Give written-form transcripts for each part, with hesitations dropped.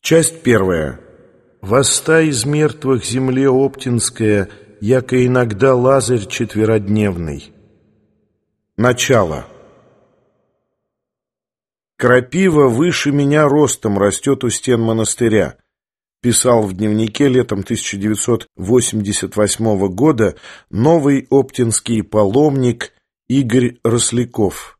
Часть первая. «Восста из мертвых земле Оптинская, яко иногда Лазарь четверодневный». Начало. «Крапива выше меня ростом растет у стен монастыря», писал в дневнике летом 1988 года новый оптинский паломник Игорь Росляков.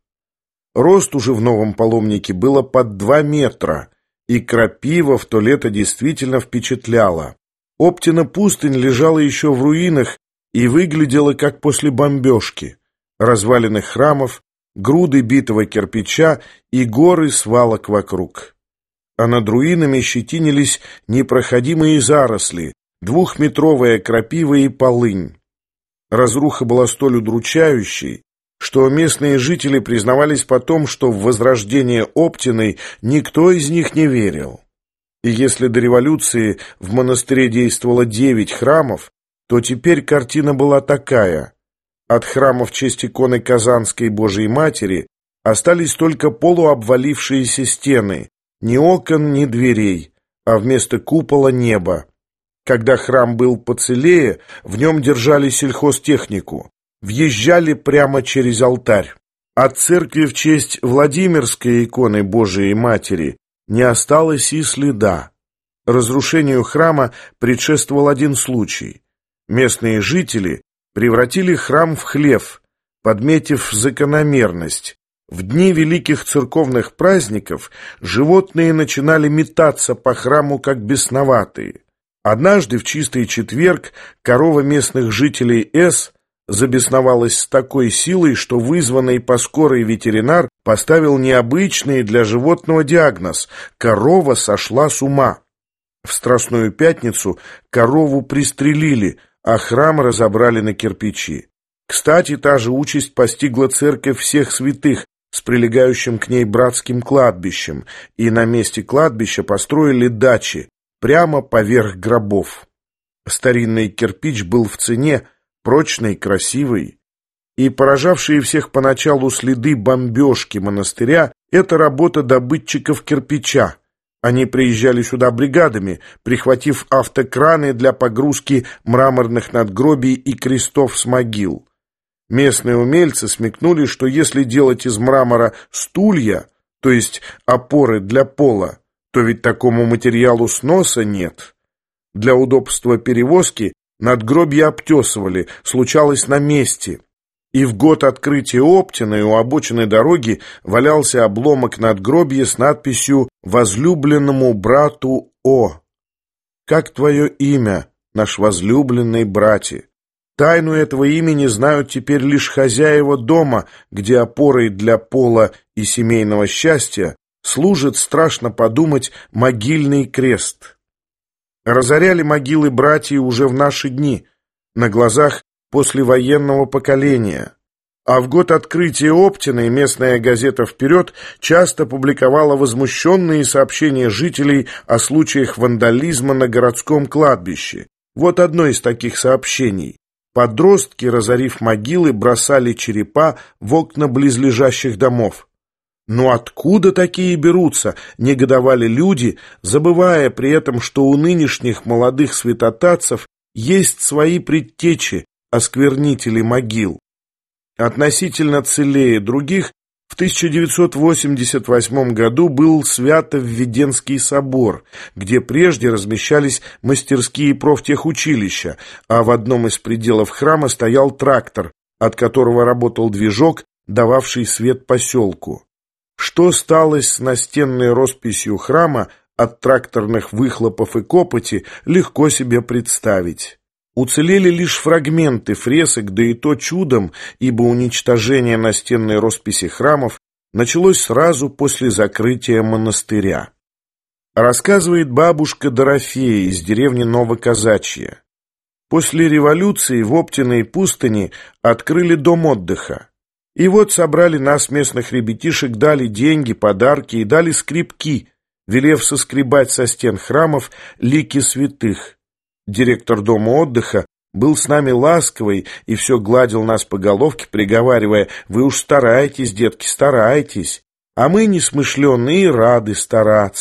Рост уже в новом паломнике было под 2 метра, и крапива в то лето действительно впечатляла. Оптина пустынь лежала еще в руинах и выглядела как после бомбежки. Развалины храмов, груды битого кирпича и горы свалок вокруг. А над руинами щетинились непроходимые заросли, 2-метровая крапива и полынь. Разруха была столь удручающей, что местные жители признавались потом, что в возрождение Оптиной никто из них не верил. И если до революции в монастыре действовало 9 храмов, то теперь картина была такая. От храма в честь иконы Казанской Божией Матери остались только полуобвалившиеся стены, ни окон, ни дверей, а вместо купола небо. Когда храм был поцелее, в нем держали сельхозтехнику. Въезжали прямо через алтарь. От церкви в честь Владимирской иконы Божией Матери не осталось и следа. Разрушению храма предшествовал один случай. Местные жители превратили храм в хлев, подметив закономерность. В дни великих церковных праздников животные начинали метаться по храму как бесноватые. Однажды в чистый четверг корова местных жителей С забесновалась с такой силой, что вызванный по скорой ветеринар поставил необычный для животного диагноз – корова сошла с ума. В Страстную пятницу корову пристрелили, а храм разобрали на кирпичи. Кстати, та же участь постигла церковь всех святых с прилегающим к ней братским кладбищем, и на месте кладбища построили дачи прямо поверх гробов. Старинный кирпич был в цене, прочный, красивый, и поражавшие всех поначалу следы бомбежки монастыря – это работа добытчиков кирпича. Они приезжали сюда бригадами, прихватив автокраны для погрузки мраморных надгробий и крестов с могил. Местные умельцы смекнули, что если делать из мрамора стулья, то есть опоры для пола, то ведь такому материалу сноса нет. Для удобства перевозки надгробья обтесывали, случалось на месте. И в год открытия Оптиной у обочины дороги валялся обломок надгробья с надписью «Возлюбленному брату О». «Как твое имя, наш возлюбленный братья?» Тайну этого имени знают теперь лишь хозяева дома, где опорой для пола и семейного счастья служит, страшно подумать, могильный крест. Разоряли могилы братьев уже в наши дни, на глазах послевоенного поколения. А в год открытия Оптиной местная газета «Вперед» часто публиковала возмущенные сообщения жителей о случаях вандализма на городском кладбище. Вот одно из таких сообщений. Подростки, разорив могилы, бросали черепа в окна близлежащих домов. «Ну откуда такие берутся?» – негодовали люди, забывая при этом, что у нынешних молодых святотатцев есть свои предтечи, осквернители могил. Относительно целее других, в 1988 году был Свято-Введенский собор, где прежде размещались мастерские профтехучилища, а в одном из пределов храма стоял трактор, от которого работал движок, дававший свет поселку. Что стало с настенной росписью храма от тракторных выхлопов и копоти, легко себе представить. Уцелели лишь фрагменты фресок, да и то чудом, ибо уничтожение настенной росписи храмов началось сразу после закрытия монастыря. Рассказывает бабушка Дорофея из деревни Новоказачья. После революции в Оптиной пустыне открыли дом отдыха. И вот собрали нас, местных ребятишек, дали деньги, подарки и дали скребки, велев соскребать со стен храмов лики святых. Директор дома отдыха был с нами ласковый и все гладил нас по головке, приговаривая: «Вы уж старайтесь, детки, старайтесь». А мы, несмышленные, рады стараться.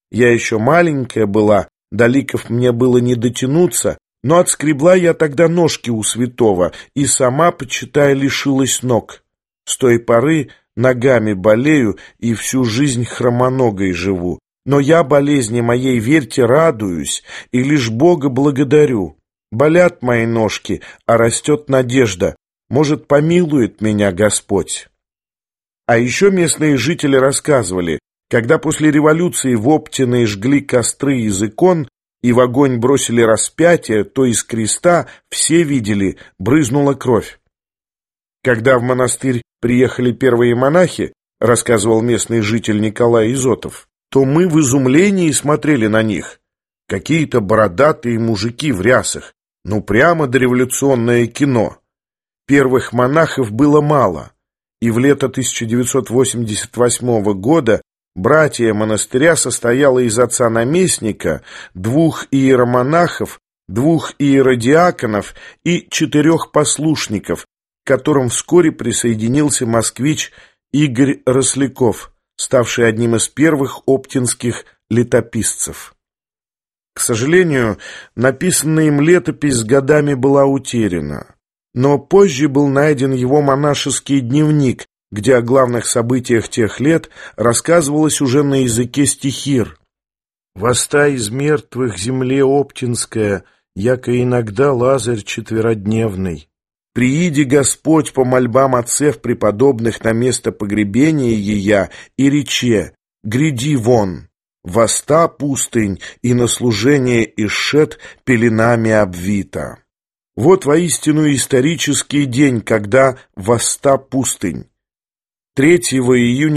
Я еще маленькая была, до ликов мне было не дотянуться, но отскребла я тогда ножки у святого и сама, почитай, лишилась ног. С той поры ногами болею и всю жизнь хромоногой живу. Но я болезни моей, верьте, радуюсь и лишь Бога благодарю. Болят мои ножки, а растет надежда. Может, помилует меня Господь. А еще местные жители рассказывали, когда после революции в Оптиной жгли костры из икон и в огонь бросили распятие, то из креста, все видели, брызнула кровь. Когда в монастырь приехали первые монахи, рассказывал местный житель Николай Изотов, то мы в изумлении смотрели на них. Какие-то бородатые мужики в рясах, ну прямо дореволюционное кино. Первых монахов было мало, и в лето 1988 года братья монастыря состояло из отца-наместника, 2 иеромонахов, 2 иеродиаконов и 4 послушников, к которым вскоре присоединился москвич Игорь Росляков, ставший одним из первых оптинских летописцев. К сожалению, написанная им летопись с годами была утеряна, но позже был найден его монашеский дневник, где о главных событиях тех лет рассказывалось уже на языке стихир. «Восста из мертвых земле Оптинская, яко иногда Лазарь четверодневный. Прииди Господь по мольбам отцев преподобных на место погребения ея и рече: гряди вон, восста пустынь, и на служение исшед пеленами обвита». Вот воистину исторический день, когда восста пустынь. 3 июня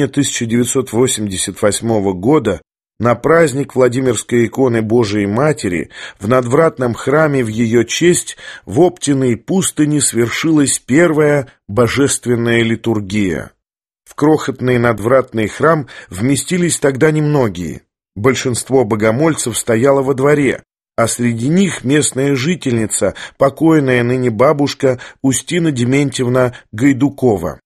1988 года на праздник Владимирской иконы Божией Матери в надвратном храме в ее честь в Оптиной пустыне свершилась первая божественная литургия. В крохотный надвратный храм вместились тогда немногие. Большинство богомольцев стояло во дворе, а среди них местная жительница, покойная ныне бабушка Устина Дементьевна Гайдукова.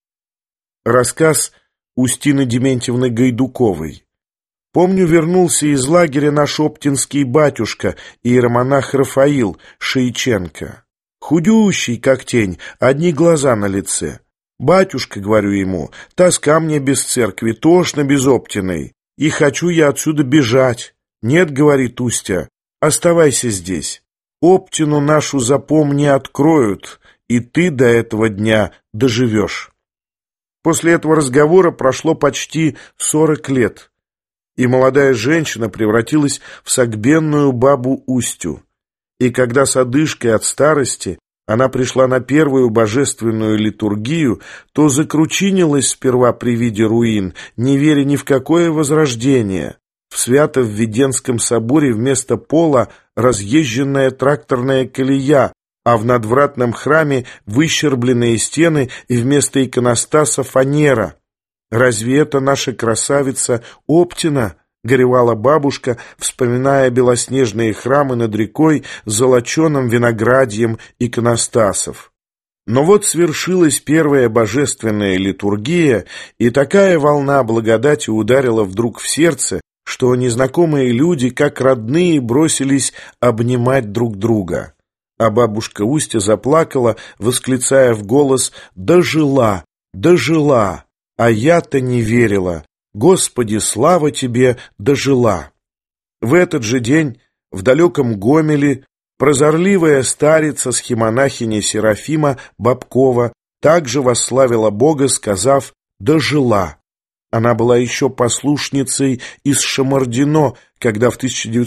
Рассказ Устины Дементьевны Гайдуковой. Помню, вернулся из лагеря наш оптинский батюшка, иеромонах Рафаил Шейченко. Худющий, как тень, одни глаза на лице. «Батюшка, — говорю ему, — тоска мне без церкви, тошно без Оптиной, и хочу я отсюда бежать». «Нет, — говорит Устя, — оставайся здесь. Оптину нашу запомни откроют, и ты до этого дня доживешь». После этого разговора прошло почти 40 лет, и молодая женщина превратилась в согбенную бабу Устю. И когда с одышкой от старости она пришла на первую божественную литургию, то закручинилась сперва при виде руин, не веря ни в какое возрождение. В Свято-Введенском соборе вместо пола разъезженная тракторная колея, а в надвратном храме выщербленные стены и вместо иконостаса фанера. «Разве это наша красавица Оптина?» — горевала бабушка, вспоминая белоснежные храмы над рекой с золоченым виноградьем иконостасов. Но вот свершилась первая божественная литургия, и такая волна благодати ударила вдруг в сердце, что незнакомые люди, как родные, бросились обнимать друг друга. А бабушка Устья заплакала, восклицая в голос: «Дожила, дожила, а я-то не верила. Господи, слава Тебе, дожила». В этот же день в далеком Гомеле прозорливая старица схимонахиня Серафима Бабкова также восславила Бога, сказав: «Дожила». Она была еще послушницей из Шамардино, когда в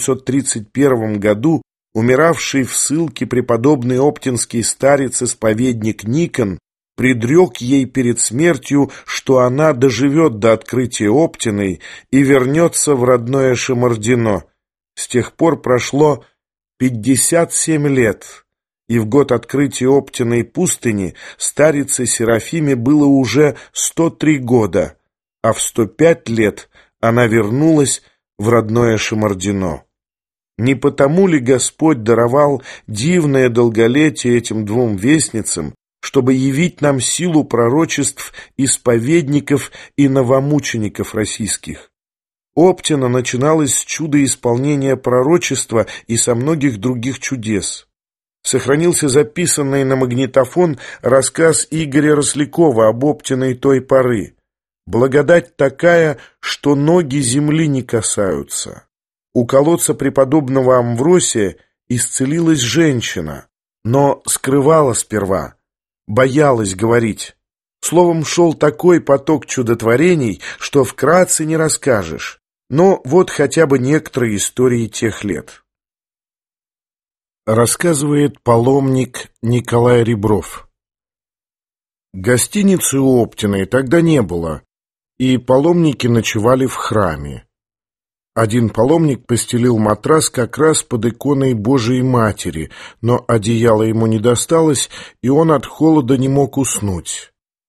1931 году умиравший в ссылке преподобный оптинский старец-исповедник Никон предрек ей перед смертью, что она доживет до открытия Оптиной и вернется в родное Шамардино. С тех пор прошло 57 лет, и в год открытия Оптиной пустыни старице Серафиме было уже 103 года, а в 105 лет она вернулась в родное Шамардино. Не потому ли Господь даровал дивное долголетие этим двум вестницам, чтобы явить нам силу пророчеств исповедников и новомучеников российских? Оптина начиналась с чуда исполнения пророчества и со многих других чудес. Сохранился записанный на магнитофон рассказ Игоря Рослякова об Оптиной той поры. Благодать такая, что ноги земли не касаются. У колодца преподобного Амвросия исцелилась женщина, но скрывала сперва, боялась говорить. Словом, шел такой поток чудотворений, что вкратце не расскажешь. Но вот хотя бы некоторые истории тех лет. Рассказывает паломник Николай Ребров. Гостиницы у Оптиной тогда не было, и паломники ночевали в храме. Один паломник постелил матрас как раз под иконой Божией Матери, но одеяло ему не досталось, и он от холода не мог уснуть.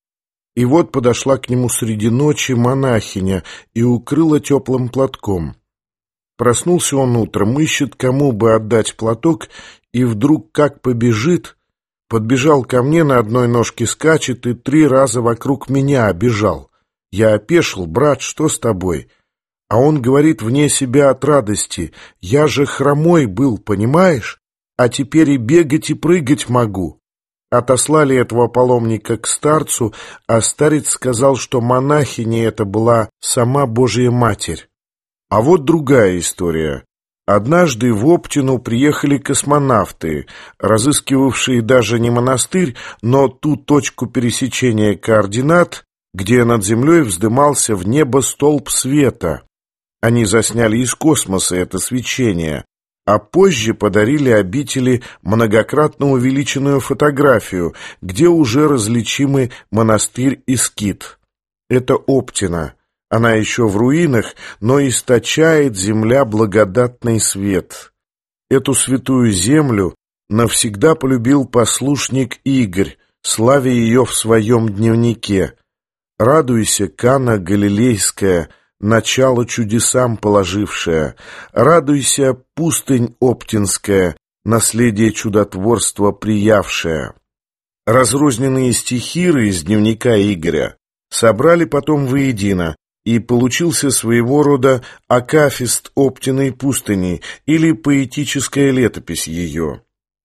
И вот подошла к нему среди ночи монахиня и укрыла теплым платком. Проснулся он утром, ищет, кому бы отдать платок, и вдруг как побежит, подбежал ко мне, на одной ножке скачет и 3 раза вокруг меня обежал. Я опешил: брат, что с тобой? А он говорит вне себя от радости: я же хромой был, понимаешь? А теперь и бегать, и прыгать могу. Отослали этого паломника к старцу, а старец сказал, что монахиня это была сама Божья Матерь. А вот другая история. Однажды в Оптину приехали космонавты, разыскивавшие даже не монастырь, но ту точку пересечения координат, где над землей вздымался в небо столб света. Они засняли из космоса это свечение, а позже подарили обители многократно увеличенную фотографию, где уже различимы монастырь и скит. Это Оптина. Она еще в руинах, но источает земля благодатный свет. Эту святую землю навсегда полюбил послушник Игорь, славя ее в своем дневнике. «Радуйся, Кана Галилейская, начало чудесам положившая, радуйся, пустынь Оптинская, наследие чудотворства приявшая». Разрозненные стихиры из дневника Игоря собрали потом воедино, и получился своего рода акафист Оптиной пустыни или поэтическая летопись ее.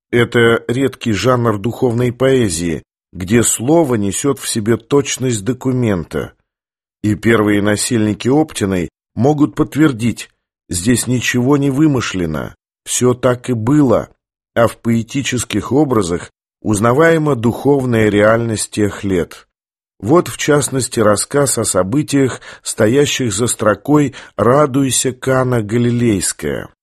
Это редкий жанр духовной поэзии, где слово несет в себе точность документа. И первые насельники Оптиной могут подтвердить: здесь ничего не вымышлено, все так и было, а в поэтических образах узнаваема духовная реальность тех лет. Вот, в частности, рассказ о событиях, стоящих за строкой «Радуйся, Кана Галилейская».